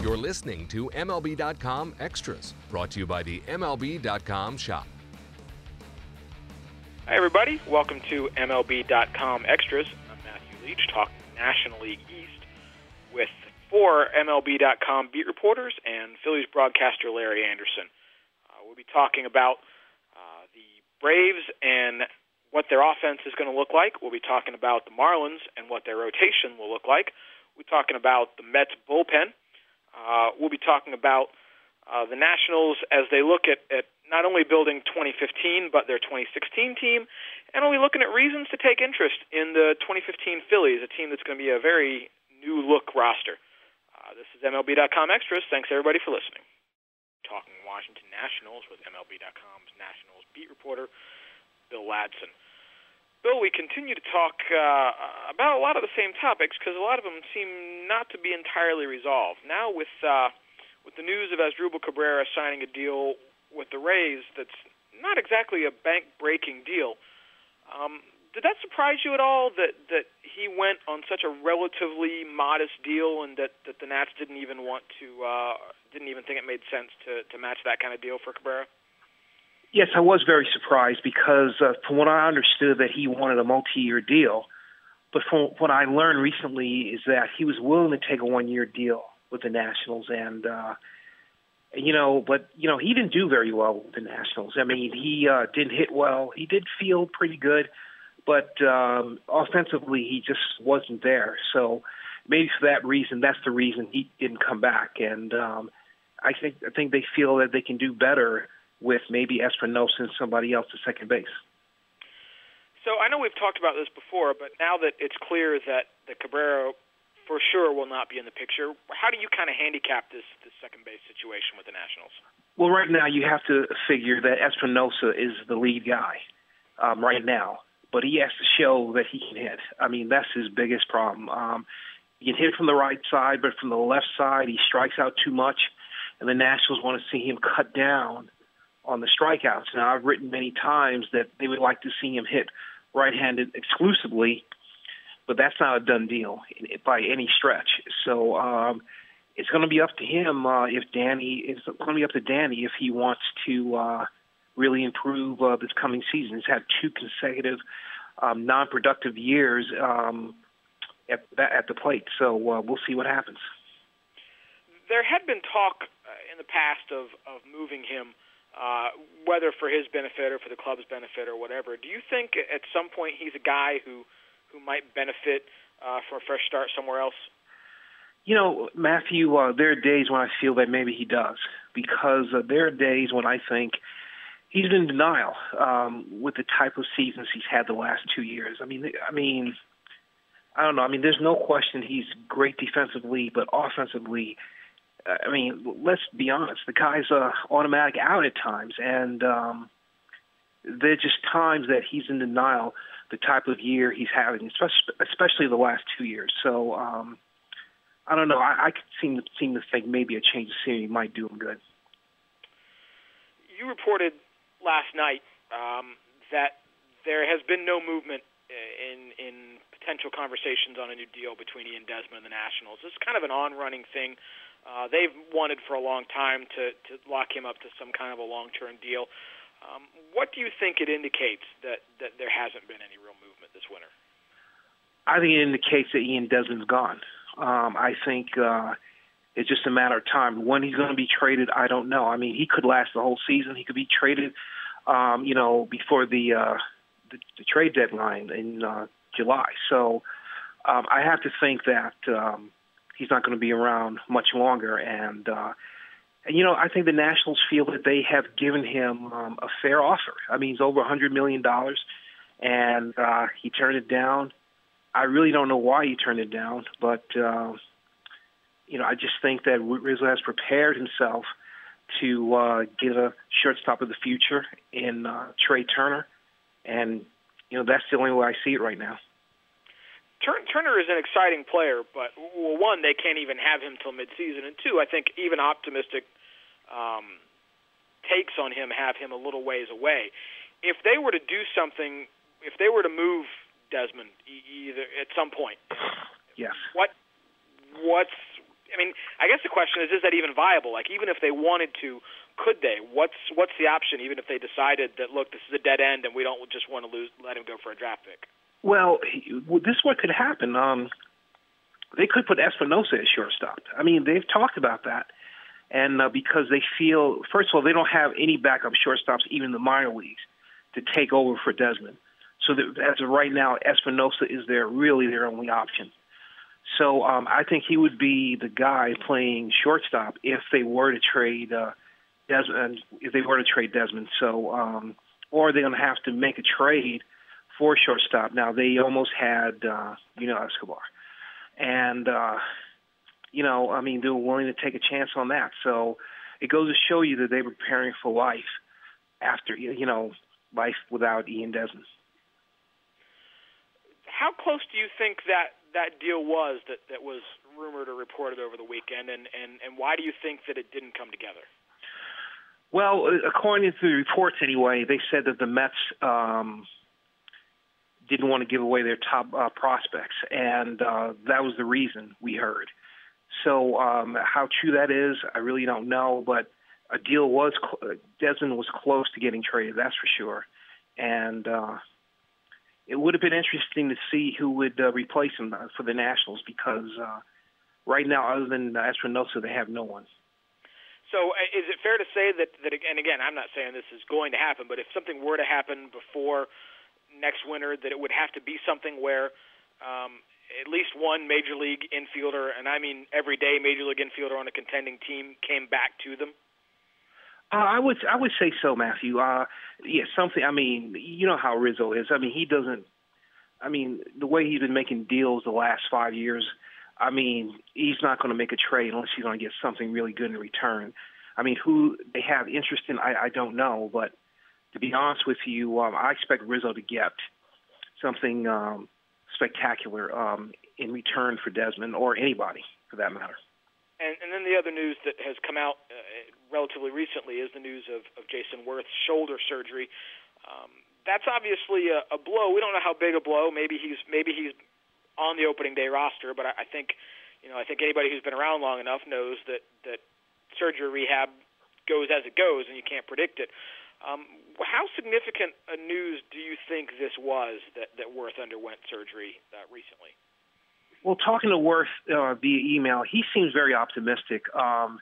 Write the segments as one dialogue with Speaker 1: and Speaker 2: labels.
Speaker 1: You're listening to MLB.com Extras, brought to you by the MLB.com shop.
Speaker 2: Hi, everybody. Welcome to MLB.com Extras. I'm Matthew Leach, talking National League East with 4 MLB.com beat reporters and Phillies broadcaster Larry Anderson. We'll be talking about the Braves and what their offense is going to look like. We'll be talking about the Marlins and what their rotation will look like. We're talking about the Mets bullpen. We'll be talking about the Nationals as they look at not only building 2015, but their 2016 team. And we'll be looking at reasons to take interest in the 2015 Phillies, a team that's going to be a very new-look roster. This is MLB.com Extras. Thanks, everybody, for listening. Talking Washington Nationals with MLB.com's Nationals beat reporter, Bill Ladson. Bill, we continue to talk about a lot of the same topics because a lot of them seem not to be entirely resolved. Now with the news of Asdrubal Cabrera signing a deal with the Rays that's not exactly a bank-breaking deal, did that surprise you at all that he went on such a relatively modest deal and that the Nats didn't even think it made sense to match that kind of deal for Cabrera?
Speaker 3: Yes, I was very surprised because from what I understood that he wanted a multi-year deal, but from what I learned recently is that he was willing to take a one-year deal with the Nationals, and he didn't do very well with the Nationals. I mean, he didn't hit well. He did feel pretty good, but offensively he just wasn't there. So maybe for that reason, that's the reason he didn't come back. And I think they feel that they can do better with maybe Espinosa and somebody else at second base.
Speaker 2: So I know we've talked about this before, but now that it's clear that Cabrera for sure will not be in the picture, how do you kind of handicap this second base situation with the Nationals?
Speaker 3: Well, right now you have to figure that Espinosa is the lead guy right now, but he has to show that he can hit. I mean, that's his biggest problem. He can hit from the right side, but from the left side he strikes out too much, and the Nationals want to see him cut down on the strikeouts. Now, I've written many times that they would like to see him hit right-handed exclusively, but that's not a done deal by any stretch. So it's going to be up to him It's going to be up to Danny if he wants to really improve this coming season. He's had 2 consecutive non-productive years at the plate, so we'll see what happens.
Speaker 2: There had been talk in the past of moving him, whether for his benefit or for the club's benefit or whatever. Do you think at some point he's a guy who might benefit from a fresh start somewhere else?
Speaker 3: You know, Matthew, there are days when I feel that maybe he does, because there are days when I think he's in denial with the type of seasons he's had the last 2 years. I mean, I don't know. I mean, there's no question he's great defensively, but offensively, I mean, let's be honest. The guy's automatic out at times, and there are just times that he's in denial the type of year he's having, especially the last 2 years. So I don't know. I could seem to think maybe a change of scenery might do him good.
Speaker 2: You reported last night that there has been no movement in potential conversations on a new deal between Ian Desmond and the Nationals. This is kind of an on-running thing. They've wanted for a long time to lock him up to some kind of a long-term deal. What do you think it indicates that there hasn't been any real movement this winter?
Speaker 3: I think it indicates that Ian Desmond's gone. I think it's just a matter of time. When he's going to be traded, I don't know. I mean, he could last the whole season. He could be traded, before the trade deadline in July. So I have to think that he's not going to be around much longer. And I think the Nationals feel that they have given him a fair offer. I mean, he's over $100 million, and he turned it down. I really don't know why he turned it down, but, I just think that Rizzo has prepared himself to get a shortstop of the future in Trey Turner, and, that's the only way I see it right now.
Speaker 2: Turner is an exciting player, but, well, one, they can't even have him till midseason, and two, I think even optimistic takes on him have him a little ways away. If they were to do something, if they were to move Desmond either at some point,
Speaker 3: yes,
Speaker 2: what's I mean, I guess the question is that even viable? Like, even if they wanted to, could they? What's the option? Even if they decided that, look, this is a dead end and we don't just want to let him go for a draft pick.
Speaker 3: Well, this is what could happen. They could put Espinosa at shortstop. I mean, they've talked about that. And because they feel, first of all, they don't have any backup shortstops, even in the minor leagues, to take over for Desmond. So as of right now, Espinosa is really their only option. So I think he would be the guy playing shortstop if they were to trade Desmond. So, or they're going to have to make a trade for shortstop. Now they almost had Escobar, and I mean they were willing to take a chance on that. So it goes to show you that they were preparing for life after life without Ian Desmond.
Speaker 2: How close do you think that deal was that was rumored or reported over the weekend, and why do you think that it didn't come together?
Speaker 3: Well, according to the reports anyway, they said that the Mets didn't want to give away their top prospects, and that was the reason we heard. So how true that is, I really don't know, but a deal was Desmond was close to getting traded, that's for sure. And it would have been interesting to see who would replace him for the Nationals because right now, other than Espinosa, they have no one.
Speaker 2: So is it fair to say that, and again, I'm not saying this is going to happen, but if something were to happen before next winter, that it would have to be something where at least one major league infielder, and I mean everyday major league infielder on a contending team, came back to them?
Speaker 3: I would say so, Matthew. Something. I mean, you know how Rizzo is. I mean, he doesn't. I mean, the way he's been making deals the last 5 years. I mean, he's not going to make a trade unless he's going to get something really good in return. I mean, who they have interest in, I don't know. But to be honest with you, I expect Rizzo to get something spectacular in return for Desmond or anybody for that matter.
Speaker 2: And then the other news that has come out relatively recently is the news of Jason Worth's shoulder surgery. That's obviously a blow. We don't know how big a blow. Maybe he's on the opening day roster, but I think anybody who's been around long enough knows that surgery rehab goes as it goes, and you can't predict it. How significant a news do you think this was that Worth underwent surgery recently?
Speaker 3: Well, talking to Worth via email, he seems very optimistic. The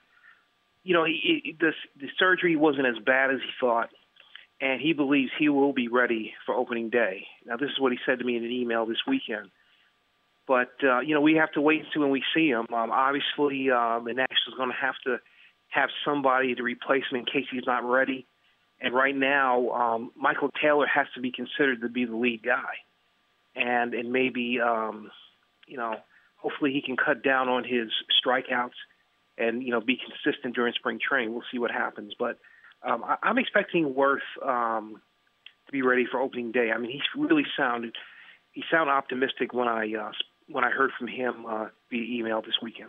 Speaker 3: surgery wasn't as bad as he thought, and he believes he will be ready for opening day. Now, this is what he said to me in an email this weekend. But, we have to wait and see when we see him. Obviously, the Nationals are going to have somebody to replace him in case he's not ready. And right now, Michael Taylor has to be considered to be the lead guy. And maybe hopefully he can cut down on his strikeouts and, be consistent during spring training. We'll see what happens. But I'm expecting Worth to be ready for opening day. I mean, he sounded optimistic when I heard from him via email this weekend.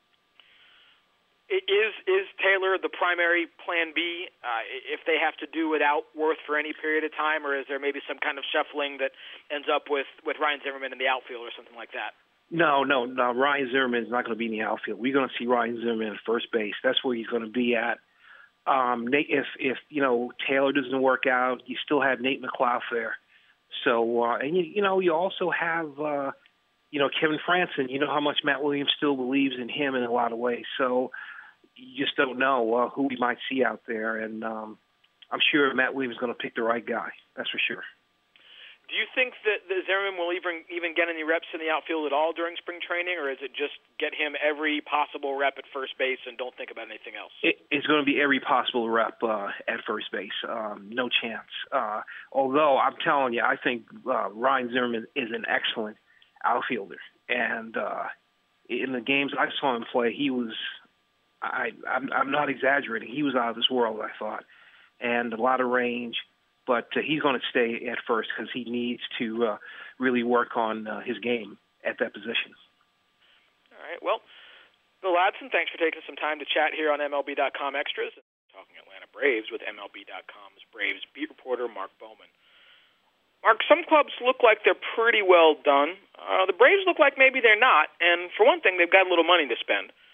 Speaker 2: Is Taylor the primary plan B if they have to do without Worth for any period of time, or is there maybe some kind of shuffling that ends up with Ryan Zimmerman in the outfield or something like that?
Speaker 3: No. Ryan Zimmerman is not going to be in the outfield. We're going to see Ryan Zimmerman at first base. That's where he's going to be at. If Taylor doesn't work out, you still have Nate McLeod there. So you also have Kevin Frandsen. You know how much Matt Williams still believes in him in a lot of ways. So you just don't know who we might see out there, and I'm sure Matt Williams is going to pick the right guy. That's for sure.
Speaker 2: Do you think that Zimmerman will even get any reps in the outfield at all during spring training, or is it just get him every possible rep at first base and don't think about anything else?
Speaker 3: It's going to be every possible rep at first base. No chance. Although I'm telling you, I think Ryan Zimmerman is an excellent outfielder, and in the games I saw him play, he was. I'm not exaggerating. He was out of this world, I thought, and a lot of range. But he's going to stay at first because he needs to really work on his game at that position.
Speaker 2: All right. Well, Bill Ladson, thanks for taking some time to chat here on MLB.com Extras. Talking Atlanta Braves with MLB.com's Braves beat reporter Mark Bowman. Mark, some clubs look like they're pretty well done. The Braves look like maybe they're not. And for one thing, they've got a little money to spend.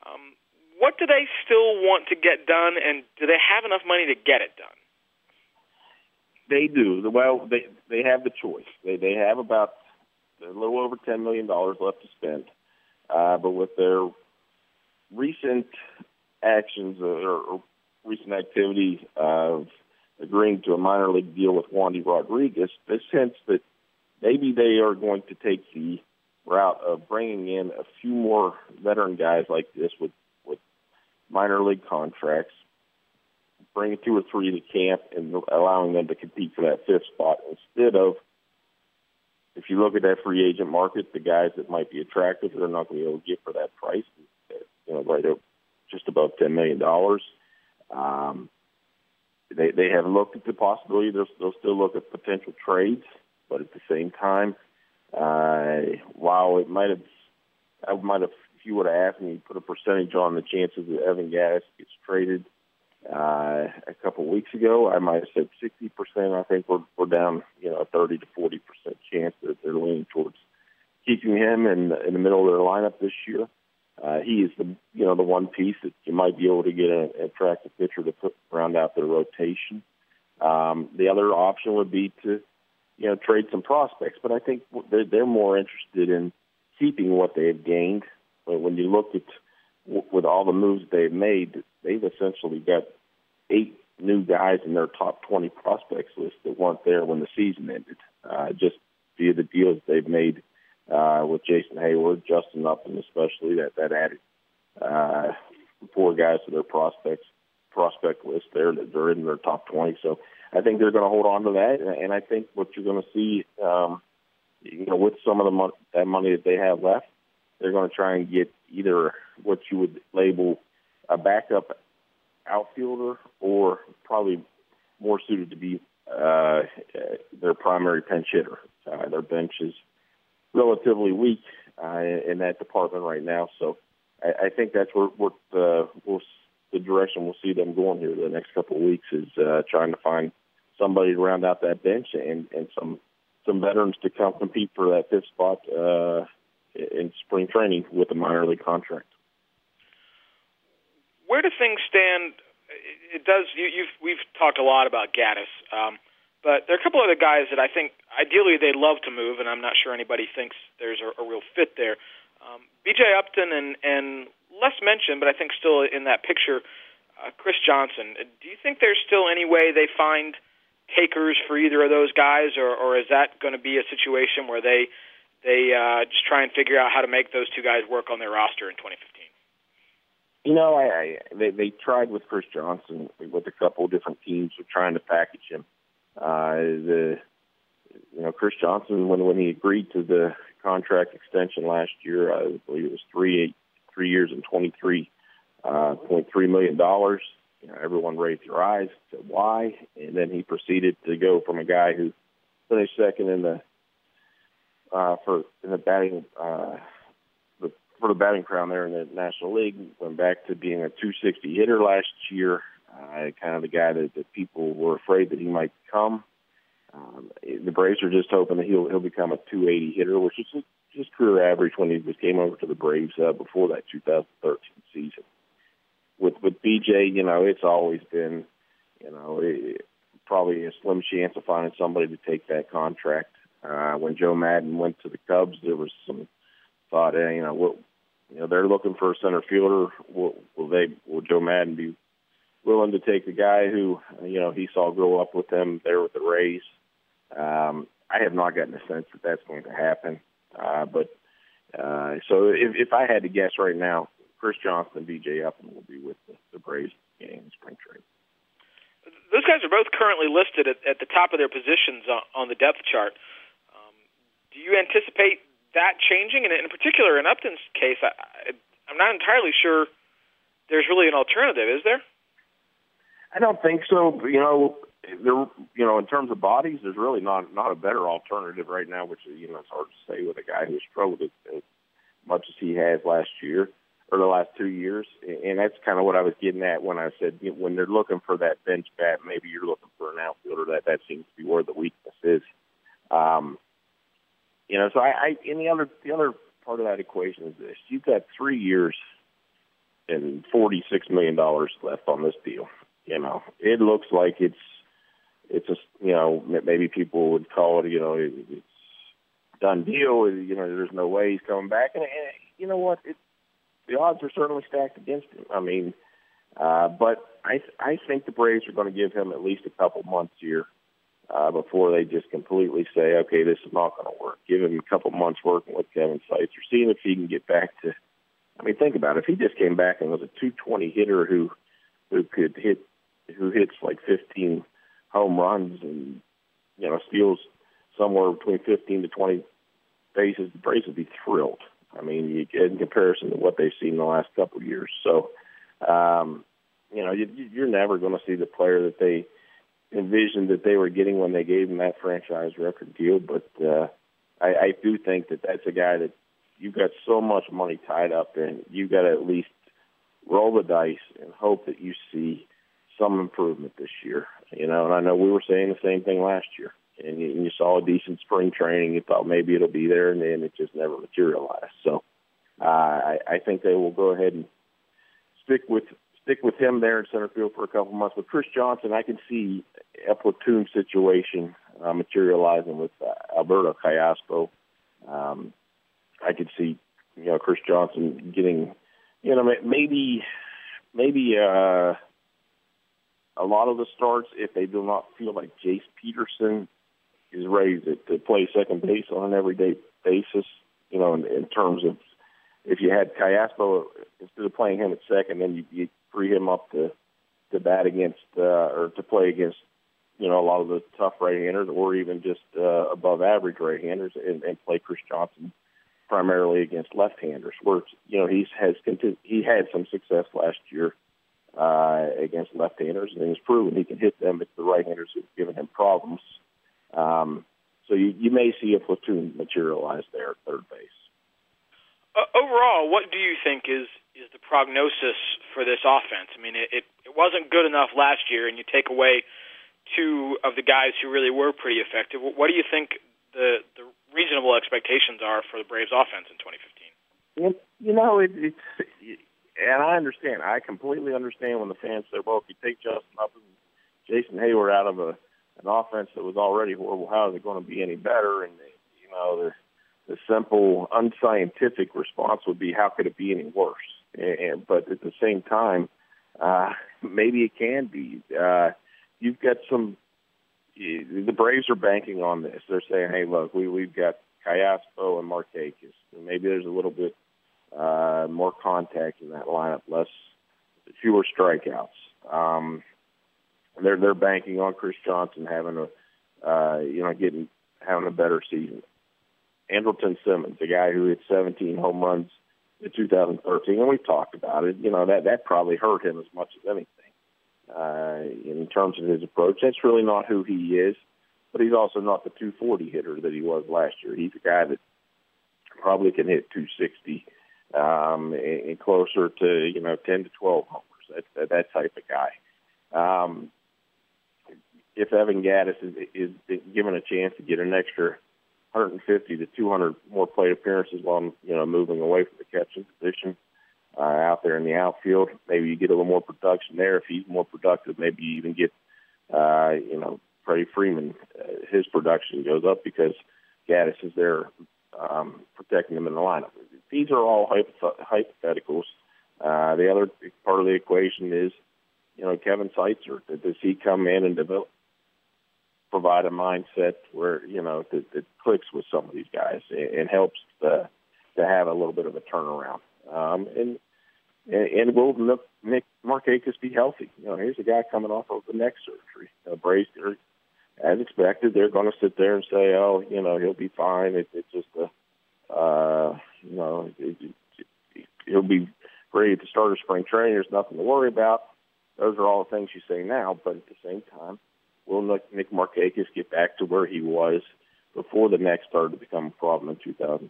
Speaker 2: What do they still want to get done, and do they have enough money to get it done?
Speaker 4: They do. Well, they have the choice. They have about a little over $10 million left to spend. But with their recent actions or recent activity of agreeing to a minor league deal with Wandy Rodriguez, they sense that maybe they are going to take the route of bringing in a few more veteran guys like this with minor league contracts, bringing 2 or 3 to camp and allowing them to compete for that 5th spot instead of, if you look at that free agent market, the guys that might be attractive, they're not going to be able to get for that price, right up just above $10 million. They have looked at the possibility. They'll still look at potential trades, but at the same time, while I might have, if you would have asked me, put a percentage on the chances that Evan Gattis gets traded a couple of weeks ago, I might have said 60%. I think we're down, a 30 to 40% chance that they're leaning towards keeping him in the middle of their lineup this year. He is the one piece that you might be able to get an attractive pitcher to round out their rotation. The other option would be to trade some prospects, but I think they're more interested in keeping what they've gained. When you look at with all the moves they've made, they've essentially got 8 new guys in their top 20 prospects list that weren't there when the season ended, just via the deals they've made with Jason Hayward, Justin Upton especially, that added 4 guys to their prospect list there that are in their top 20. So I think they're going to hold on to that, and I think what you're going to see, with some of that money that they have left, they're going to try and get either what you would label a backup outfielder or probably more suited to be their primary pinch hitter. Their bench is relatively weak in that department right now, so I think that's where the direction we'll see them going here the next couple of weeks is trying to find somebody to round out that bench and some veterans to come compete for that 5th spot in spring training with a minor league contract.
Speaker 2: Where do things stand? It does. We've talked a lot about Gattis, but there are a couple other guys that I think ideally they'd love to move, and I'm not sure anybody thinks there's a real fit there. B.J. Upton and less mentioned, but I think still in that picture, Chris Johnson. Do you think there's still any way they find takers for either of those guys, or is that going to be a situation where they just try and figure out how to make those 2 guys work on their roster in 2015?
Speaker 4: They tried with Chris Johnson with a couple of different teams of trying to package him. Chris Johnson, when he agreed to the contract extension last year, I believe it was 3 years and $23.3 million. Everyone raised their eyes, said why, and then he proceeded to go from a guy who finished second in the batting for the batting crown there in the National League, went back to being a 260 hitter last year, kind of the guy that people were afraid that he might become. The Braves are just hoping that he'll become a 280 hitter, which is his career average when he came over to the Braves before that 2013 season. With BJ, it's always been, probably a slim chance of finding somebody to take that contract. When Joe Madden went to the Cubs, there was some thought, they're looking for a center fielder. Will Joe Madden be willing to take the guy who, he saw grow up with them there with the Rays? I have not gotten a sense that that's going to happen. So if I had to guess right now, Chris Johnson and B.J. Upton will be with the Braves in spring training.
Speaker 2: Those guys are both currently listed at the top of their positions on the depth chart. Do you anticipate that changing? And in particular, in Upton's case, I'm not entirely sure there's really an alternative, is there?
Speaker 4: I don't think so. In terms of bodies, there's really not a better alternative right now, which is, it's hard to say with a guy who's struggled as much as he has last year or the last 2 years. And that's kind of what I was getting at when I said, when they're looking for that bench bat, maybe you're looking for an outfielder. That seems to be where the weakness is. So and the other part of that equation is this: you've got 3 years and $46 million left on this deal. You know, it looks like it's a, you know, maybe people would call it, you know, it's done deal. You know, there's no way he's coming back. And you know what? The odds are certainly stacked against him. I mean, but I think the Braves are going to give him at least a couple months here before they just completely say, okay, this is not going to work. Give him a couple months working with Kevin Seitzer, seeing if he can get back to. I mean, think about it. If he just came back and was a 220 hitter who hits like 15 home runs and, you know, steals somewhere between 15 to 20 bases, the Braves would be thrilled. I mean, in comparison to what they've seen in the last couple of years. So, you know, you're never going to see the player that they envisioned that they were getting when they gave him that franchise record deal. But I do think that that's a guy that you've got so much money tied up in. You've got to at least roll the dice and hope that you see some improvement this year. You know, and I know we were saying the same thing last year. And you saw a decent spring training. You thought maybe it'll be there, and then it just never materialized. So I think they will go ahead and stick with him there in center field for a couple months. With Chris Johnson, I can see a platoon situation materializing with Alberto Callaspo. I could see, you know, Chris Johnson getting, you know, maybe a lot of the starts if they do not feel like Jace Peterson is ready to play second base on an everyday basis. You know, in terms of if you had Callaspo, instead of playing him at second, then you free him up to bat against or to play against, you know, a lot of the tough right-handers or even just above average right-handers and play Chris Johnson primarily against left-handers, where, you know, he had some success last year against left-handers, and he's proven he can hit them. It's the right-handers who've given him problems. So you may see a platoon materialize there at third base.
Speaker 2: Overall, what do you think is the prognosis for this offense? I mean, it wasn't good enough last year, and you take away two of the guys who really were pretty effective. What do you think the reasonable expectations are for the Braves offense in 2015?
Speaker 4: You know, it's and I understand. I completely understand when the fans say, well, if you take Justin Upton and Jason Hayward out of an offense that was already horrible, how is it going to be any better? And, you know, the simple, unscientific response would be, how could it be any worse? But at the same time, maybe it can be. You've got the Braves are banking on this. They're saying, hey, look, we've got Callaspo and Markakis. And maybe there's a little bit more contact in that lineup, fewer strikeouts. They're banking on Chris Johnson having a better season. Andrelton Simmons, a guy who hit 17 home runs in 2013, and we've talked about it. You know, that probably hurt him as much as anything in terms of his approach. That's really not who he is, but he's also not the 240 hitter that he was last year. He's a guy that probably can hit 260 and closer to, you know, 10 to 12 homers. That type of guy. If Evan Gattis is given a chance to get an extra 150 to 200 more plate appearances while, you know, moving away from the catching position out there in the outfield, maybe you get a little more production there. If he's more productive, maybe you even get, you know, Freddie Freeman, his production goes up because Gattis is there protecting him in the lineup. These are all hypotheticals. The other part of the equation is, you know, Kevin Seitzer. Does he come in and provide a mindset where, you know, that clicks with some of these guys and helps to have a little bit of a turnaround? And will Nick Markakis be healthy? You know, here's a guy coming off of the neck surgery. Braves, as expected, they're going to sit there and say, oh, you know, he'll be fine. It's just you know, he'll be ready to start a spring training. There's nothing to worry about. Those are all the things you say now, but at the same time, will Nick Markakis get back to where he was before the neck started to become a problem in 2013?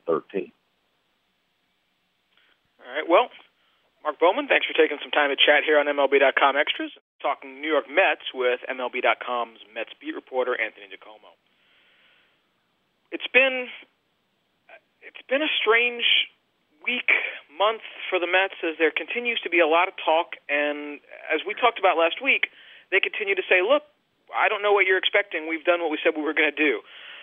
Speaker 2: All right, well, Mark Bowman, thanks for taking some time to chat here on MLB.com Extras, talking New York Mets with MLB.com's Mets beat reporter Anthony DiComo. It's been a strange week, month for the Mets as there continues to be a lot of talk, and as we talked about last week, they continue to say, look, I don't know what you're expecting. We've done what we said we were going to do.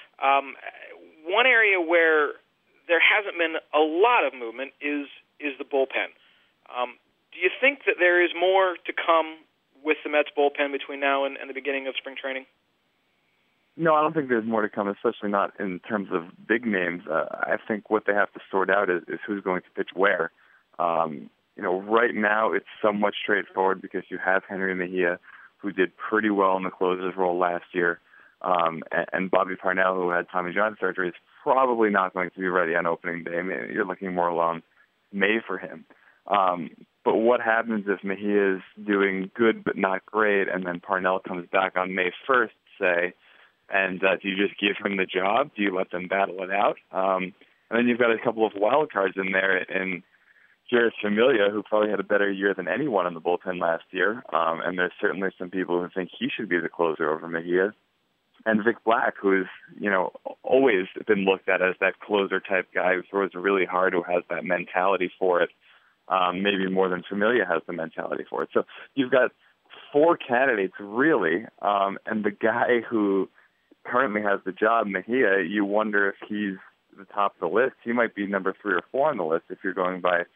Speaker 2: One area where there hasn't been a lot of movement is the bullpen. Do you think that there is more to come with the Mets bullpen between now and the beginning of spring training?
Speaker 5: No, I don't think there's more to come, especially not in terms of big names. I think what they have to sort out is who's going to pitch where. Right now it's somewhat straightforward because you have Henry Mejia, who did pretty well in the closer's role last year, and Bobby Parnell, who had Tommy John surgery, is probably not going to be ready on opening day. I mean, you're looking more along May for him. But what happens if Mejia is doing good but not great, and then Parnell comes back on May 1st, say, and do you just give him the job? Do you let them battle it out? And then you've got a couple of wild cards in there in Jeurys Familia, who probably had a better year than anyone in the bullpen last year. And there's certainly some people who think he should be the closer over Mejia. And Vic Black, who's, always been looked at as that closer-type guy who throws really hard, who has that mentality for it, maybe more than Familia has the mentality for it. So you've got 4 candidates, really, and the guy who currently has the job, Mejia, you wonder if he's the top of the list. He might be number 3 or 4 on the list if you're going by,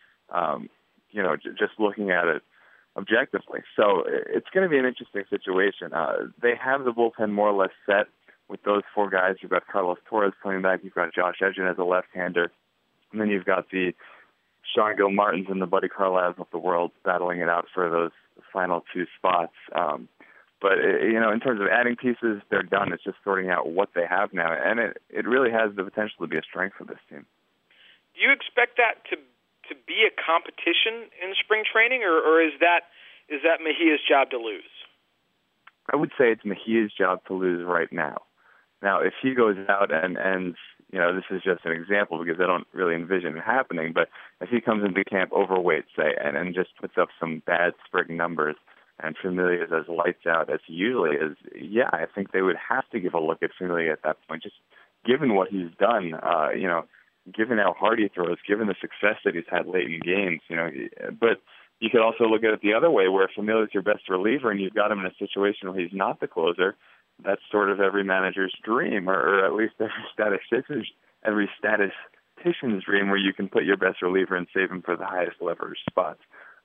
Speaker 5: just looking at it objectively. So it's going to be an interesting situation. They have the bullpen more or less set with those 4 guys. You've got Carlos Torres coming back. You've got Josh Edgin as a left-hander. And then you've got the Sean Gil-Martins and the Buddy Carlisles of the world battling it out for those final 2 spots. But, in terms of adding pieces, they're done. It's just sorting out what they have now. And it really has the potential to be a strength for this team.
Speaker 2: Do you expect that to be a competition in spring training, or is that Mejia's job to lose?
Speaker 5: I would say it's Mejia's job to lose right now. Now, if he goes out and this is just an example because I don't really envision it happening, but if he comes into camp overweight, say, and just puts up some bad spring numbers, and Familia is as lights out as he usually is, I think they would have to give a look at Familia at that point, just given what he's done, given how hard he throws, given the success that he's had late in games, But you could also look at it the other way, where Familia is your best reliever and you've got him in a situation where he's not the closer. That's sort of every manager's dream, or at least every statistician's dream, where you can put your best reliever and save him for the highest leverage spots.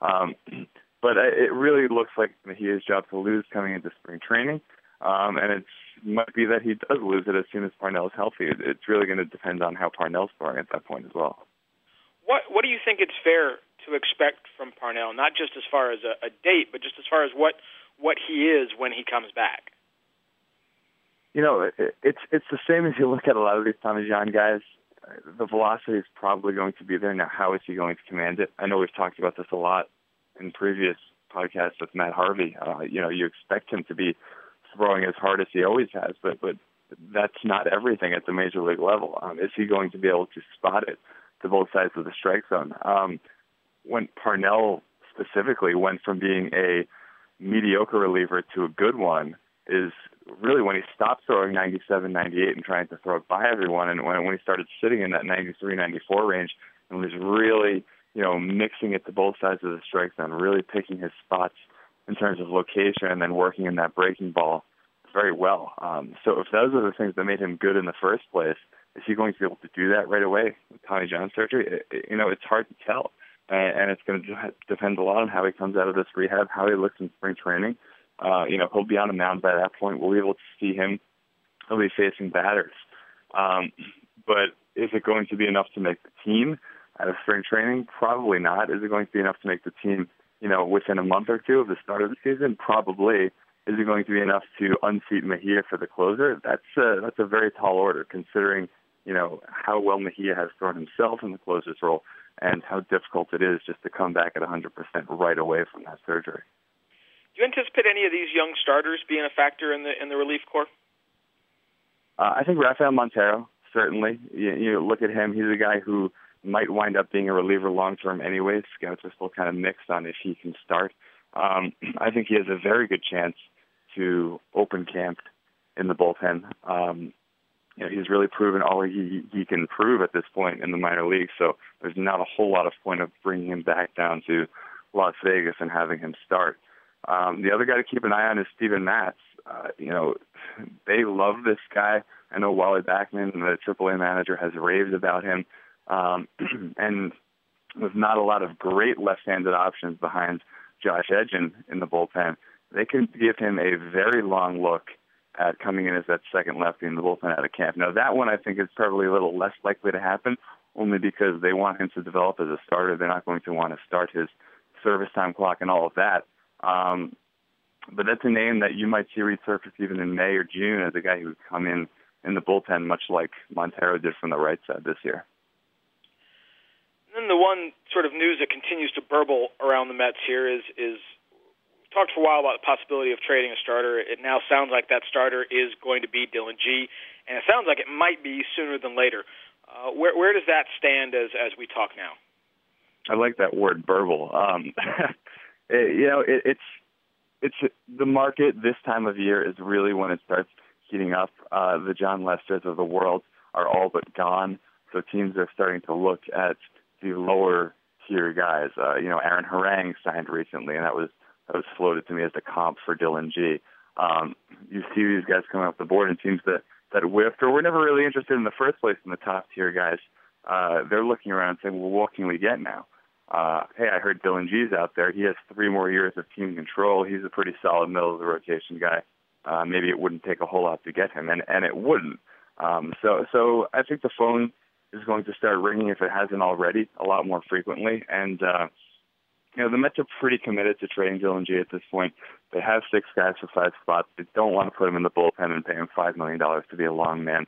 Speaker 5: But it really looks like Mejia's job to lose coming into spring training, and it might be that he does lose it as soon as Parnell's healthy. It's really going to depend on how Parnell's throwing at that point as well.
Speaker 2: What do you think it's fair to expect from Parnell, not just as far as a date, but just as far as what he is when he comes back?
Speaker 5: It's the same as you look at a lot of these Tommy John guys. The velocity is probably going to be there. Now, how is he going to command it? I know we've talked about this a lot in previous podcasts with Matt Harvey. You expect him to be throwing as hard as he always has, but that's not everything at the major league level. Is he going to be able to spot it to both sides of the strike zone? When Parnell specifically went from being a mediocre reliever to a good one is really when he stopped throwing 97, 98 and trying to throw it by everyone, and when he started sitting in that 93, 94 range and was really, mixing it to both sides of the strike zone, really picking his spots in terms of location and then working in that breaking ball very well. So if those are the things that made him good in the first place, is he going to be able to do that right away with Tommy John surgery? It's hard to tell. And it's going to depend a lot on how he comes out of this rehab, how he looks in spring training. He'll be on a mound by that point. We'll be able to see him. He'll be facing batters. But is it going to be enough to make the team out of spring training? Probably not. Is it going to be enough to make the team, within a month or two of the start of the season? Probably. Is it going to be enough to unseat Mejia for the closer? That's a very tall order, considering, how well Mejia has thrown himself in the closer's role and how difficult it is just to come back at 100% right away from that surgery.
Speaker 2: Do you anticipate any of these young starters being a factor in the relief corps?
Speaker 5: I think Rafael Montero, certainly. You look at him, he's a guy who might wind up being a reliever long-term anyways. Scouts are still kind of mixed on if he can start. I think he has a very good chance to open camp in the bullpen. he's really proven all he can prove at this point in the minor leagues. So there's not a whole lot of point of bringing him back down to Las Vegas and having him start. The other guy to keep an eye on is Steven Matz. They love this guy. I know Wally Backman, the AAA manager, has raved about him. And with not a lot of great left-handed options behind Josh Edgin in the bullpen, they can give him a very long look at coming in as that second lefty in the bullpen out of camp. Now, that one I think is probably a little less likely to happen, only because they want him to develop as a starter. They're not going to want to start his service time clock and all of that. But that's a name that you might see resurface even in May or June as a guy who would come in the bullpen, much like Montero did from the right side this year.
Speaker 2: And then the one sort of news that continues to burble around the Mets here is we talked for a while about the possibility of trading a starter. It now sounds like that starter is going to be Dylan Gee, and it sounds like it might be sooner than later. Where does that stand as we talk now?
Speaker 5: I like that word, burble. It's the market this time of year is really when it starts heating up. The John Lesters of the world are all but gone, so teams are starting to look at the lower tier guys. Aaron Harang signed recently, and that was floated to me as a comp for Dylan Gee. You see these guys coming up the board, and teams that whiffed or were never really interested in the first place in the top tier guys, they're looking around and saying, well, what can we get now? Hey, I heard Dylan Gee's out there. He has 3 more years of team control. He's a pretty solid middle of the rotation guy. Maybe it wouldn't take a whole lot to get him, and it wouldn't. So I think the phone is going to start ringing, if it hasn't already, a lot more frequently. And the Mets are pretty committed to trading Dylan Gee at this point. They have 6 guys for 5 spots. They don't want to put him in the bullpen and pay him $5 million to be a long man.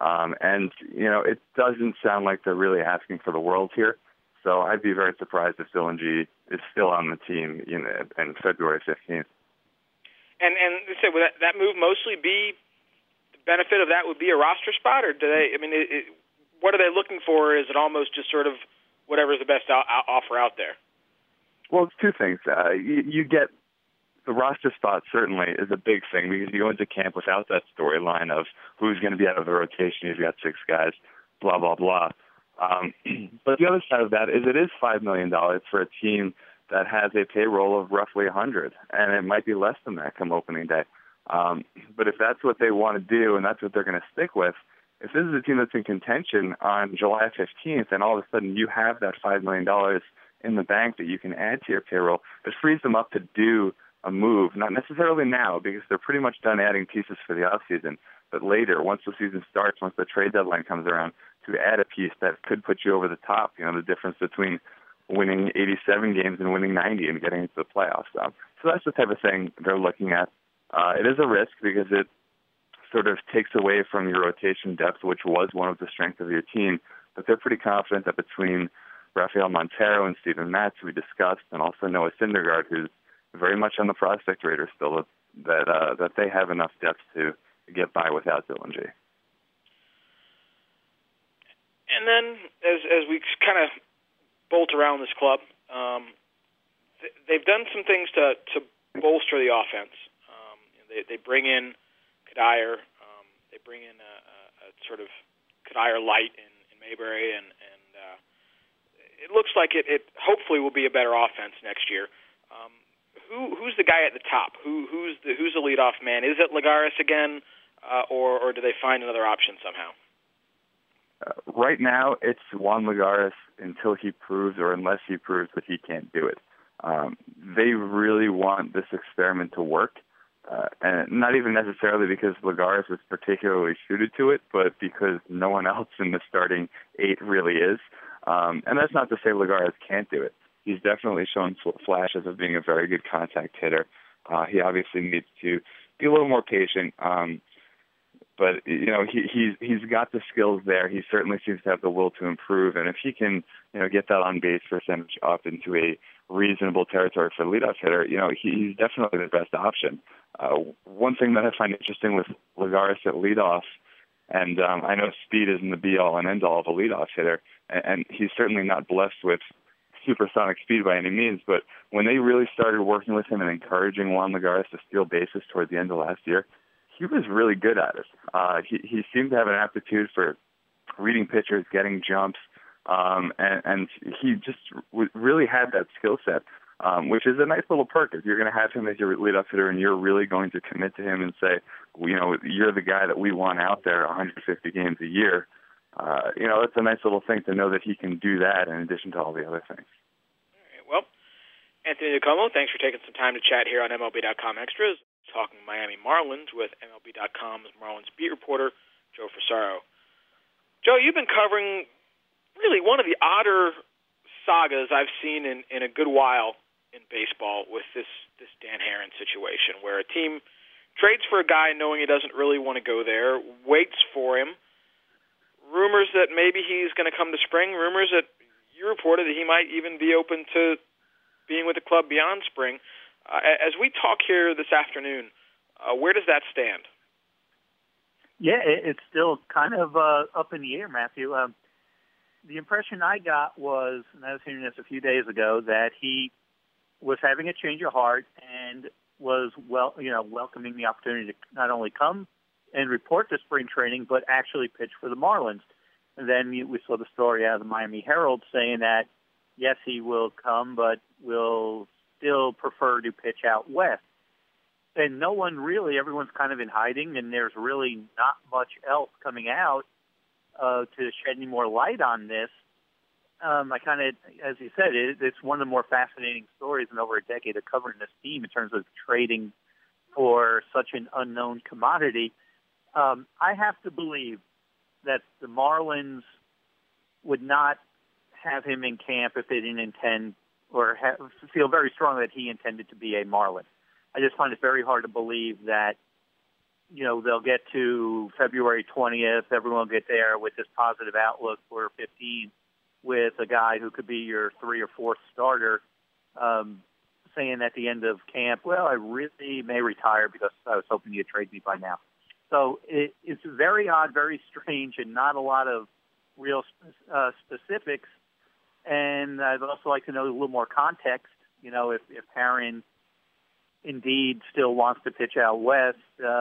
Speaker 5: It doesn't sound like they're really asking for the world here. So I'd be very surprised if Dylan Gee is still on the team in February 15th.
Speaker 2: And so would that move mostly be the benefit of that would be a roster spot, or do they? I mean, what are they looking for? Is it almost just sort of whatever's the best offer out there?
Speaker 5: Well, it's 2 things. You get the roster spot certainly is a big thing because you go into camp without that storyline of who's going to be out of the rotation. You've got 6 guys, blah, blah, blah. But the other side of that is it is $5 million for a team that has a payroll of roughly 100, and it might be less than that come opening day. But if that's what they want to do and that's what they're going to stick with, if this is a team that's in contention on July 15th and all of a sudden you have that $5 million in the bank that you can add to your payroll, it frees them up to do a move, not necessarily now because they're pretty much done adding pieces for the offseason, but later, once the season starts, once the trade deadline comes around, to add a piece that could put you over the top, the difference between winning 87 games and winning 90 and getting into the playoffs. So that's the type of thing they're looking at. It is a risk because it sort of takes away from your rotation depth, which was one of the strengths of your team, but they're pretty confident that between Rafael Montero and Steven Matz, who we discussed, and also Noah Syndergaard, who's very much on the prospect radar still, that they have enough depth to get by without Dylan Gee.
Speaker 2: And then, as we kind of bolt around this club, they've done some things to bolster the offense. They bring in Kadire. They bring in a sort of Kadire light in Mayberry, and it looks like it hopefully will be a better offense next year. Who's the guy at the top? Who's the leadoff man? Is it Lagares again, or do they find another option somehow?
Speaker 5: Right now, it's Juan Lagares until he proves, or unless he proves that he can't do it. They really want this experiment to work, and not even necessarily because Lagares was particularly suited to it, but because no one else in the starting 8 really is. And that's not to say Lagares can't do it. He's definitely shown flashes of being a very good contact hitter. He obviously needs to be a little more patient. But he's got the skills there. He certainly seems to have the will to improve, and if he can, get that on base percentage up into a reasonable territory for a leadoff hitter, he's definitely the best option. One thing that I find interesting with Lagares at leadoff, and I know speed isn't the be-all and end-all of a leadoff hitter, and he's certainly not blessed with supersonic speed by any means, but when they really started working with him and encouraging Juan Lagares to steal bases toward the end of last year, he was really good at it. He seemed to have an aptitude for reading pitchers, getting jumps, and he just really had that skill set, which is a nice little perk. If you're going to have him as your leadoff hitter and you're really going to commit to him and say, you're the guy that we want out there 150 games a year, it's a nice little thing to know that he can do that in addition to all the other things.
Speaker 2: All right, well, Anthony DiComo, thanks for taking some time to chat here on MLB.com Extras, talking Miami Marlins with MLB.com's Marlins beat reporter, Joe Frisaro. Joe, you've been covering really one of the odder sagas I've seen in a good while in baseball with this Dan Haren situation, where a team trades for a guy knowing he doesn't really want to go there, waits for him, rumors that maybe he's going to come to spring, rumors that you reported that he might even be open to being with the club beyond spring. As we talk here this afternoon, where does that stand?
Speaker 6: Yeah, it's still kind of up in the air, Matthew. The impression I got was, and I was hearing this a few days ago, that he was having a change of heart and was welcoming the opportunity to not only come and report to spring training, but actually pitch for the Marlins. And then we saw the story out of the Miami Herald saying that, yes, he will come, but will still prefer to pitch out west. And no one really, everyone's kind of in hiding, and there's really not much else coming out to shed any more light on this. I kind of, as you said, it's one of the more fascinating stories in over a decade of covering this team in terms of trading for such an unknown commodity. I have to believe that the Marlins would not have him in camp if they didn't intend or feel very strongly that he intended to be a Marlin. I just find it very hard to believe that, they'll get to February 20th, everyone will get there with this positive outlook for 15 with a guy who could be your 3rd or 4th starter, saying at the end of camp, well, I really may retire because I was hoping you'd trade me by now. So it's very odd, very strange, and not a lot of real specifics. And I'd also like to know a little more context, if Haren indeed still wants to pitch out west,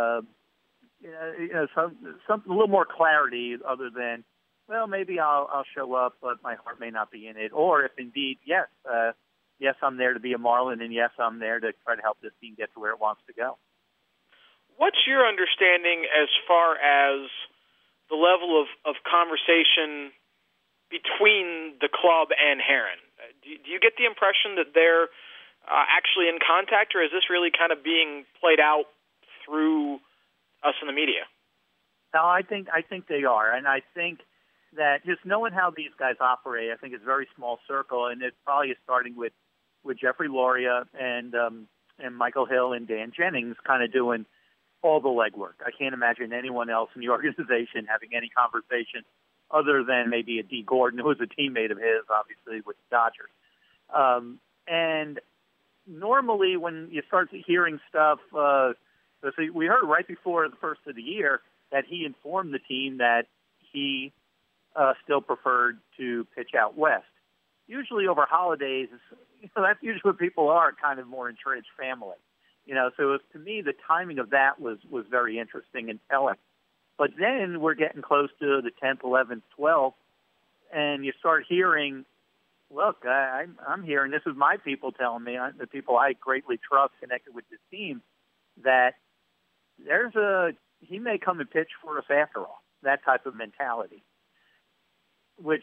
Speaker 6: some a little more clarity other than, well, maybe I'll show up, but my heart may not be in it. Or if indeed, yes, I'm there to be a Marlin, and yes, I'm there to try to help this team get to where it wants to go.
Speaker 2: What's your understanding as far as the level of conversation between the club and Haren? Do you get the impression that they're actually in contact, or is this really kind of being played out through us in the media?
Speaker 6: No, I think they are, and I think that just knowing how these guys operate, I think it's a very small circle, and it probably is starting with Jeffrey Loria and Michael Hill and Dan Jennings kind of doing all the legwork. I can't imagine anyone else in the organization having any conversation other than maybe a D. Gordon, who was a teammate of his, obviously, with the Dodgers. And normally when you start hearing stuff, we heard right before the first of the year that he informed the team that he still preferred to pitch out west. Usually over holidays, that's usually what people are, kind of more entrenched family. So to me, the timing of that was very interesting and telling. But then we're getting close to the 10th, 11th, 12th, and you start hearing, look, I'm hearing, this is my people telling me, the people I greatly trust connected with this team, that he may come and pitch for us after all, that type of mentality, which,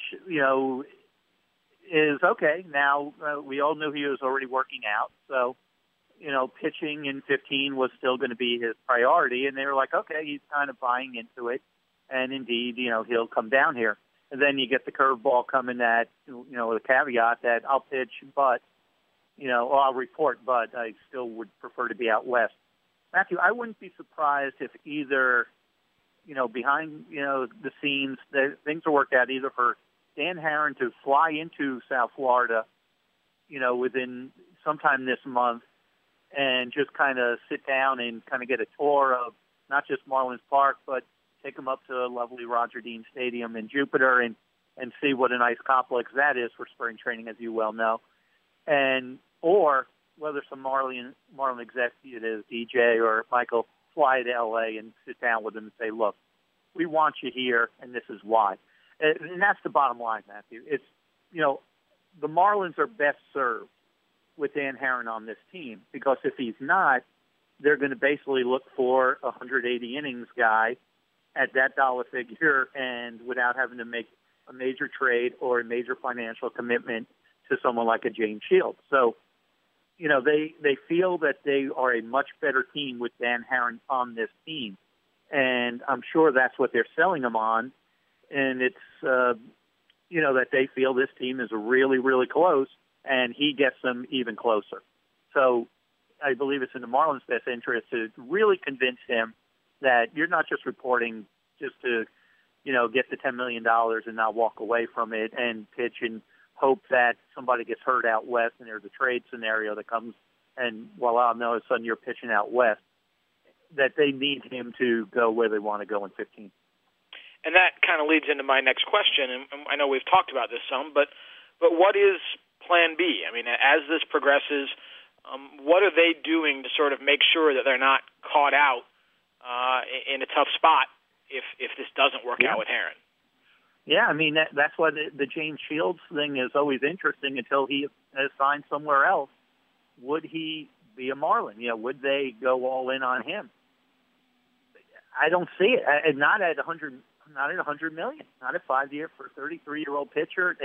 Speaker 6: is okay. Now, we all knew he was already working out, so, pitching in 15 was still going to be his priority, and they were like, okay, he's kind of buying into it, and indeed, he'll come down here. And then you get the curveball coming at, the caveat that I'll pitch, but, or I'll report, but I still would prefer to be out west. Matthew, I wouldn't be surprised if either, behind, the scenes, things are worked out either for Dan Haren to fly into South Florida, within sometime this month and just kind of sit down and kind of get a tour of not just Marlins Park, but take them up to lovely Roger Dean Stadium in Jupiter and see what a nice complex that is for spring training, as you well know. Or whether some Marlin executives, DJ or Michael, fly to L.A. and sit down with him and say, look, we want you here, and this is why. And that's the bottom line, Matthew. It's, the Marlins are best served with Dan Herron on this team, because if he's not, they're going to basically look for a 180 innings guy at that dollar figure, and without having to make a major trade or a major financial commitment to someone like a James Shields. So, they feel that they are a much better team with Dan Herron on this team, and I'm sure that's what they're selling him on. And it's, that they feel this team is really, really close, and he gets them even closer. So I believe it's in the Marlins' best interest to really convince him that you're not just reporting just to, get the $10 million and not walk away from it and pitch and hope that somebody gets hurt out west and there's a trade scenario that comes and voila, now all of a sudden you're pitching out west, that they need him to go where they want to go in 15.
Speaker 2: And that kind of leads into my next question, and I know we've talked about this some, but what is Plan B? I mean, as this progresses, what are they doing to sort of make sure that they're not caught out in a tough spot if this doesn't work out with Herron?
Speaker 6: Yeah, I mean, that's why the James Shields thing is always interesting until he is signed somewhere else. Would he be a Marlin? Would they go all in on him? I don't see it. Not at $100 million. Not at 5 years for a 33-year-old pitcher.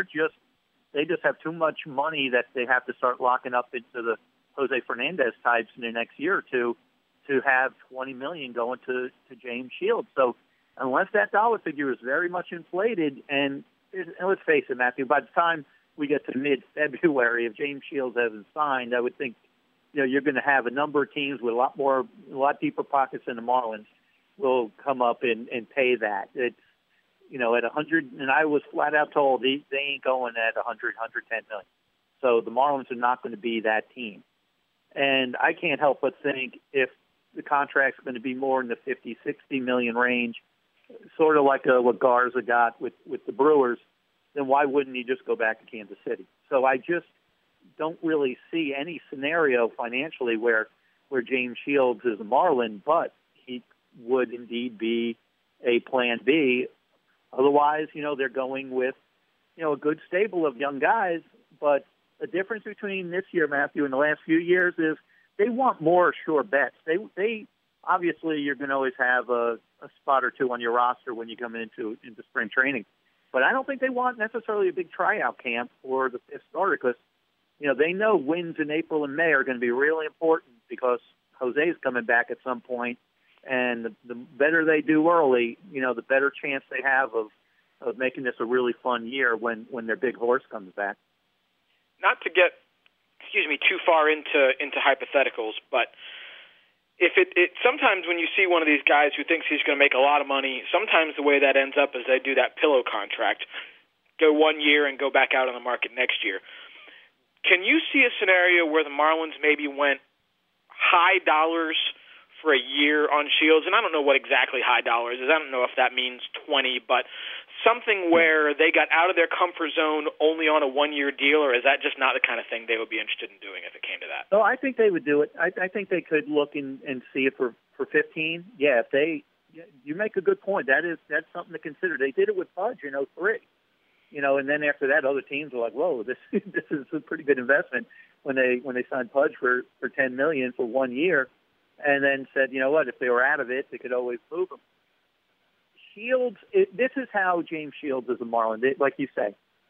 Speaker 6: They just have too much money that they have to start locking up into the Jose Fernandez types in the next year or two to have $20 million going to James Shields. So unless that dollar figure is very much inflated, and let's face it, Matthew, by the time we get to mid-February, if James Shields hasn't signed, I would think you're going to have a number of teams with a lot deeper pockets than the Marlins will come up and pay that. It's, at 100, and I was flat out told they ain't going at 100, 110 million. So the Marlins are not going to be that team. And I can't help but think if the contract's going to be more in the 50, 60 million range, sort of like what Garza got with the Brewers, then why wouldn't he just go back to Kansas City? So I just don't really see any scenario financially where James Shields is a Marlin, but he would indeed be a Plan B. Otherwise, they're going with, a good stable of young guys. But the difference between this year, Matthew, and the last few years is they want more sure bets. They obviously, you're going to always have a spot or two on your roster when you come into spring training. But I don't think they want necessarily a big tryout camp or the fifth starter because, they know wins in April and May are going to be really important because Jose's coming back at some point. And the better they do early, the better chance they have of making this a really fun year when their big horse comes back.
Speaker 2: Not to get, too far into hypotheticals, but if it sometimes when you see one of these guys who thinks he's going to make a lot of money, sometimes the way that ends up is they do that pillow contract, go 1 year and go back out on the market next year. Can you see a scenario where the Marlins maybe went high dollars for a year on Shields? And I don't know what exactly high dollars is. I don't know if that means 20, but something where they got out of their comfort zone only on a 1 year deal, or is that just not the kind of thing they would be interested in doing if it came to that?
Speaker 6: Oh, I think they would do it. I think they could look and see it for 15. Yeah, you make a good point. That's something to consider. They did it with Pudge in 03. And then after that, other teams were like, "Whoa, this is a pretty good investment." When they signed Pudge for $10 million for 1 year, and then said, "You know what? If they were out of it, they could always move him." Shields, this is how James Shields is a Marlin. Like you say,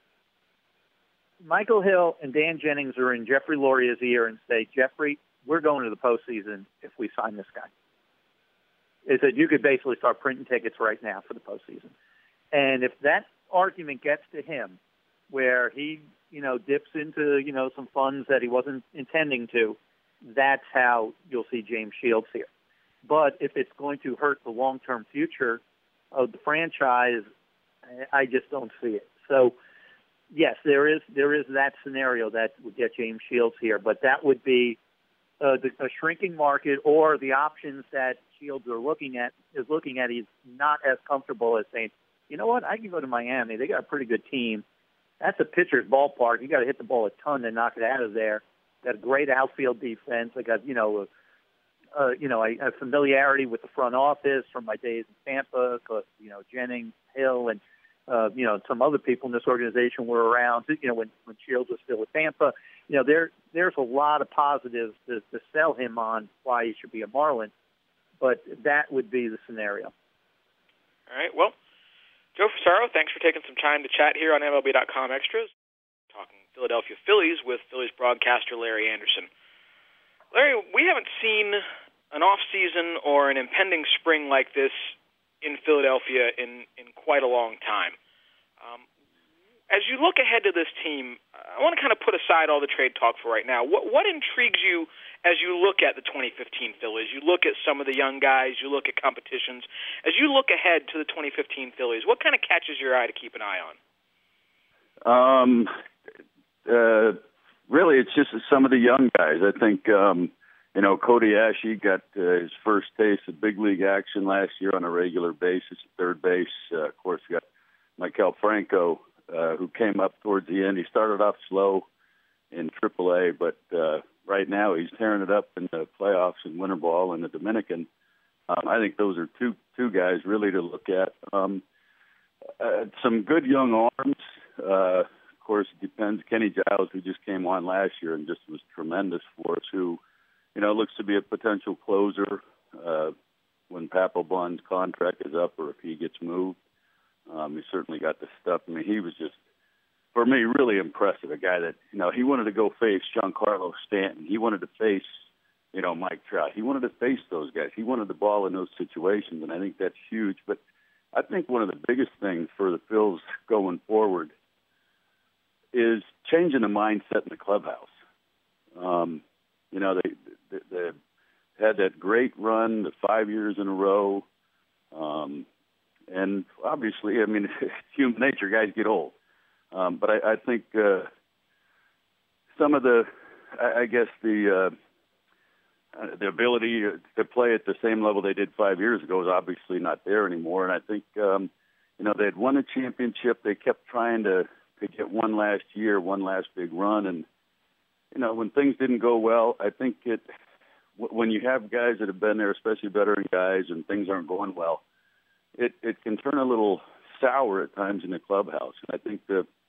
Speaker 6: Michael Hill and Dan Jennings are in Jeffrey Loria's ear and say, "Jeffrey, we're going to the postseason if we sign this guy." They said you could basically start printing tickets right now for the postseason. And if that argument gets to him, where he, dips into, some funds that he wasn't intending to, that's how you'll see James Shields here. But if it's going to hurt the long-term future of the franchise, I just don't see it. So, yes, there is that scenario that would get James Shields here, but that would be a shrinking market, or the options that Shields is looking at. He's not as comfortable as saying, "You know what? I can go to Miami. They got a pretty good team. That's a pitcher's ballpark. You got to hit the ball a ton to knock it out of there. Got a great outfield defense. They got, a familiarity with the front office from my days in Tampa, because, Jennings, Hill, and, some other people in this organization were around, when Shields was still with Tampa. There's a lot of positives to sell him on why he should be a Marlin, but that would be the scenario.
Speaker 2: All right, well, Joe Fusaro, thanks for taking some time to chat here on MLB.com Extras, talking Philadelphia Phillies with Phillies broadcaster Larry Anderson. Larry, we haven't seen an off-season or an impending spring like this in Philadelphia in quite a long time. As you look ahead to this team, I want to kind of put aside all the trade talk for right now. What intrigues you as you look at the 2015 Phillies? You look at some of the young guys, you look at competitions. As you look ahead to the 2015 Phillies, what kind of catches your eye to keep an eye on?
Speaker 7: Really, it's just some of the young guys. I think, Cody Ashe got his first taste of big league action last year on a regular basis at third base. Of course, we got Maikel Franco, who came up towards the end. He started off slow in AAA, but right now he's tearing it up in the playoffs and winter ball in the Dominican. I think those are two guys really to look at. Some good young arms. Of course, it depends. Kenny Giles, who just came on last year and just was tremendous for us, who, looks to be a potential closer when Papelbon's contract is up or if he gets moved. He certainly got the stuff. I mean, he was just, for me, really impressive. A guy that, he wanted to go face Giancarlo Stanton. He wanted to face, Mike Trout. He wanted to face those guys. He wanted the ball in those situations, and I think that's huge. But I think one of the biggest things for the Phils going forward is changing the mindset in the clubhouse. They had that great run, the 5 years in a row. And obviously, I mean, human nature, guys get old. But I think some of the ability to play at the same level they did 5 years ago is obviously not there anymore. And I think, they had won a championship. They kept trying to get one last year, one last big run. And, when things didn't go well, I think when you have guys that have been there, especially veteran guys, and things aren't going well, it can turn a little sour at times in the clubhouse. And I think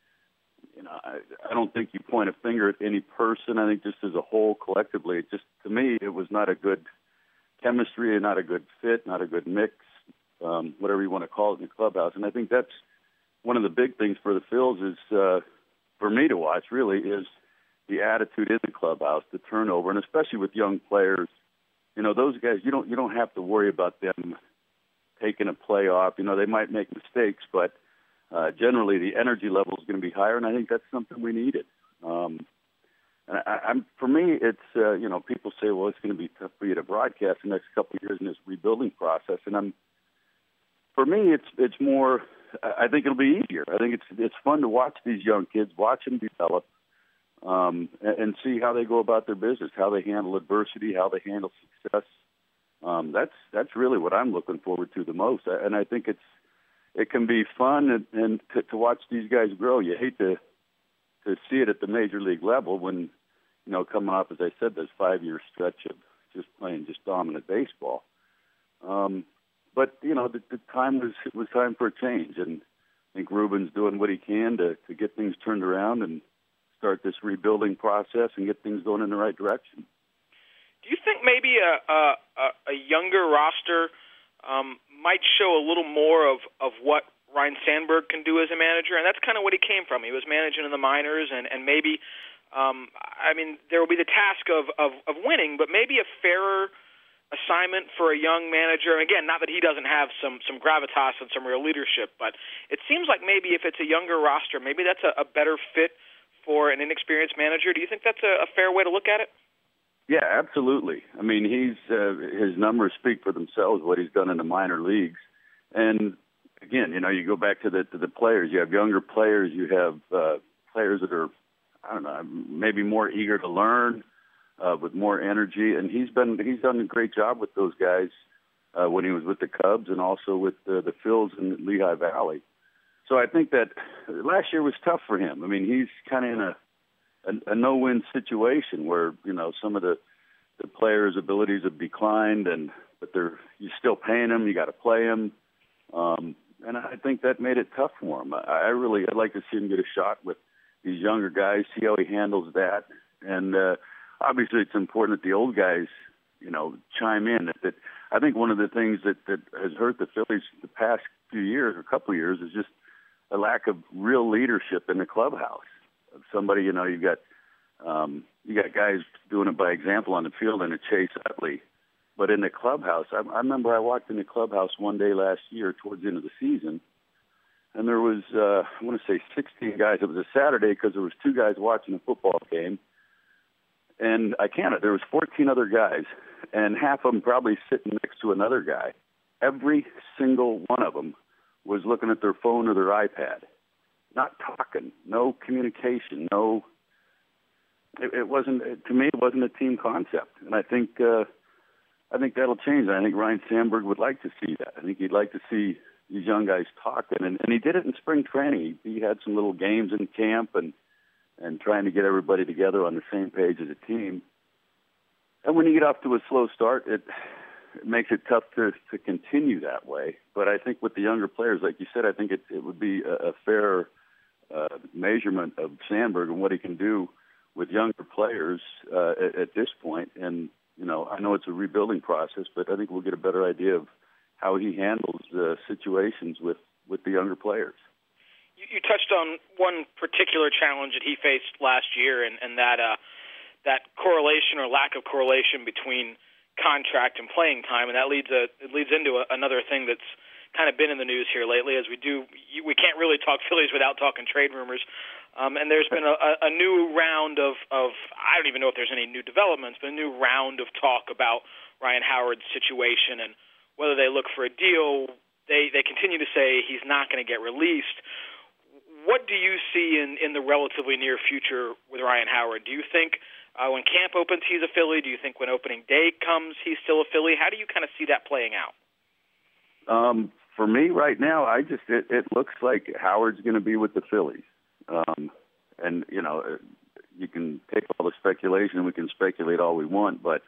Speaker 7: I don't think you point a finger at any person. I think just as a whole, collectively, to me, it was not a good chemistry and not a good fit, not a good mix, whatever you want to call it in the clubhouse. And I think that's one of the big things for the Phils is, for me to watch, really, is the attitude in the clubhouse, the turnover, and especially with young players. Those guys, you don't have to worry about them taking a play off. They might make mistakes, but generally the energy level is going to be higher, and I think that's something we needed. And for me, it's people say, well, it's going to be tough for you to broadcast the next couple of years in this rebuilding process, and for me, it's more. I think it'll be easier. I think it's fun to watch these young kids, watch them develop, and see how they go about their business, how they handle adversity, how they handle success. That's really what I'm looking forward to the most, and I think it can be fun and to watch these guys grow. You hate to see it at the major league level when coming off, as I said, this 5-year stretch of just playing just dominant baseball. But the time was time for a change, and I think Ruben's doing what he can to get things turned around and start this rebuilding process and get things going in the right direction.
Speaker 2: Do you think maybe a younger roster might show a little more of what Ryne Sandberg can do as a manager? And that's kind of what he came from. He was managing in the minors, and maybe, there will be the task of winning, but maybe a fairer assignment for a young manager. And again, not that he doesn't have some gravitas and some real leadership, but it seems like maybe if it's a younger roster, maybe that's a better fit for an inexperienced manager. Do you think that's a fair way to look at it?
Speaker 7: Yeah, absolutely. I mean, his numbers speak for themselves, what he's done in the minor leagues. And again, you go back to the players. You have younger players. You have players that are, maybe more eager to learn, with more energy. And he's done a great job with those guys when he was with the Cubs and also with the Phils in Lehigh Valley. So I think that last year was tough for him. I mean, he's kind of in a no-win situation where, some of the the players' abilities have declined, but you're still paying them. You got to play them, and I think that made it tough for him. I'd like to see him get a shot with these younger guys, see how he handles that, and obviously it's important that the old guys, chime in. That I think one of the things that has hurt the Phillies the past few years, or couple of years, is just a lack of real leadership in the clubhouse. Of somebody, you got guys doing it by example on the field, and a Chase Utley. But in the clubhouse, I remember I walked in the clubhouse one day last year towards the end of the season, and there was, I want to say 16 guys. It was a Saturday because there was 2 guys watching a football game. And I counted, there was 14 other guys, and half of them probably sitting next to another guy. Every single one of them was looking at their phone or their iPad, not talking, no communication, no. It wasn't, to me, it wasn't a team concept, and I think that'll change. I think Ryan Sandberg would like to see that. I think he'd like to see these young guys talking, and he did it in spring training. He had some little games in camp and trying to get everybody together on the same page as a team. And when you get off to a slow start, it makes it tough to continue that way. But I think with the younger players, like you said, I think it would be a fair measurement of Sandberg and what he can do with younger players at this point. And, I know it's a rebuilding process, but I think we'll get a better idea of how he handles situations with the younger players.
Speaker 2: You touched on one particular challenge that he faced last year, and that correlation or lack of correlation between contract and playing time, and that leads into another thing that's kind of been in the news here lately. As we can't really talk Phillies without talking trade rumors, and there's been a new round of I don't even know if there's any new developments, but a new round of talk about Ryan Howard's situation and whether they look for a deal. They continue to say he's not going to get released. What do you see in the relatively near future with Ryan Howard? Do you think when camp opens he's a Philly? Do you think when opening day comes he's still a Philly? How do you kind of see that playing out?
Speaker 7: For me right now, it looks like Howard's going to be with the Phillies. And, you can take all the speculation, we can speculate all we want, but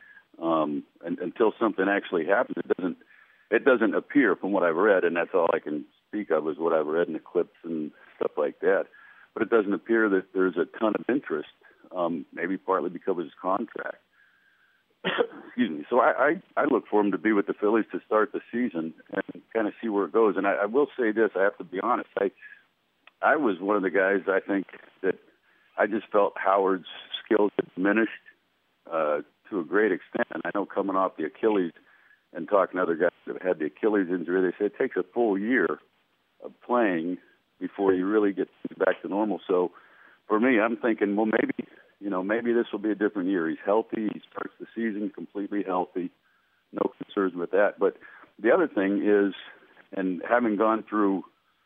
Speaker 7: until something actually happens, it doesn't appear from what I've read, and that's all I can speak of is what I've read in the clips and stuff like that. But it doesn't appear that there's a ton of interest, maybe partly because of his contract. Excuse me. So I look for him to be with the Phillies to start the season and kind of see where it goes. And I will say this, I have to be honest. I was one of the guys, I think, that I just felt Howard's skills had diminished to a great extent. And I know coming off the Achilles and talking to other guys that have had the Achilles injury, they say it takes a full year of playing before you really get back to normal. So for me, I'm thinking, well, maybe this will be a different year. He's healthy. He starts the season completely healthy. No concerns with that. But the other thing is, and having gone through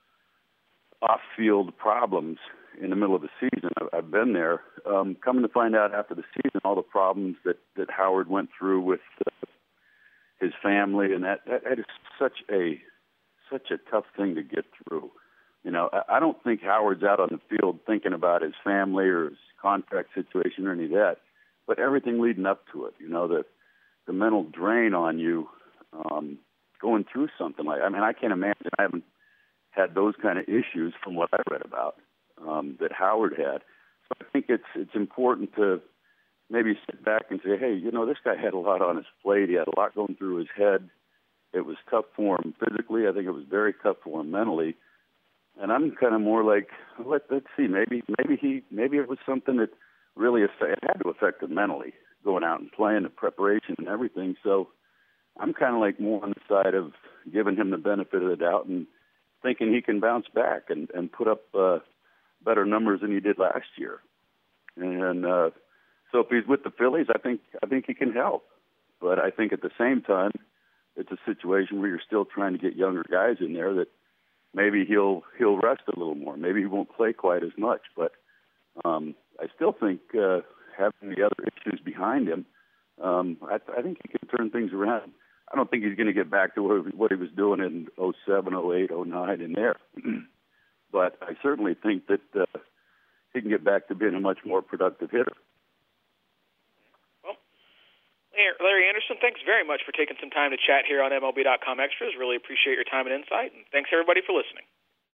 Speaker 7: off-field problems in the middle of the season, I've been there, coming to find out after the season all the problems that Howard went through with his family, and that is such a tough thing to get through. I don't think Howard's out on the field thinking about his family or his contract situation or any of that, but everything leading up to it, the mental drain on you going through something like, I can't imagine. I haven't had those kind of issues from what I read about that Howard had. So I think it's important to maybe sit back and say, hey, this guy had a lot on his plate. He had a lot going through his head. It was tough for him physically. I think it was very tough for him mentally. And I'm kind of more like, let's see, maybe it was something that really it had to affect him mentally, going out and playing, the preparation and everything. So I'm kind of like more on the side of giving him the benefit of the doubt and thinking he can bounce back and put up better numbers than he did last year. And so if he's with the Phillies, I think he can help. But I think at the same time, it's a situation where you're still trying to get younger guys in there that maybe he'll rest a little more. Maybe he won't play quite as much. But I still think having the other issues behind him, I think he can turn things around. I don't think he's going to get back to what he was doing in 07, 08, 09 in there. But I certainly think that he can get back to being a much more productive hitter.
Speaker 2: Well, Larry Anderson, thanks very much for taking some time to chat here on MLB.com Extras. Really appreciate your time and insight, and thanks everybody for listening.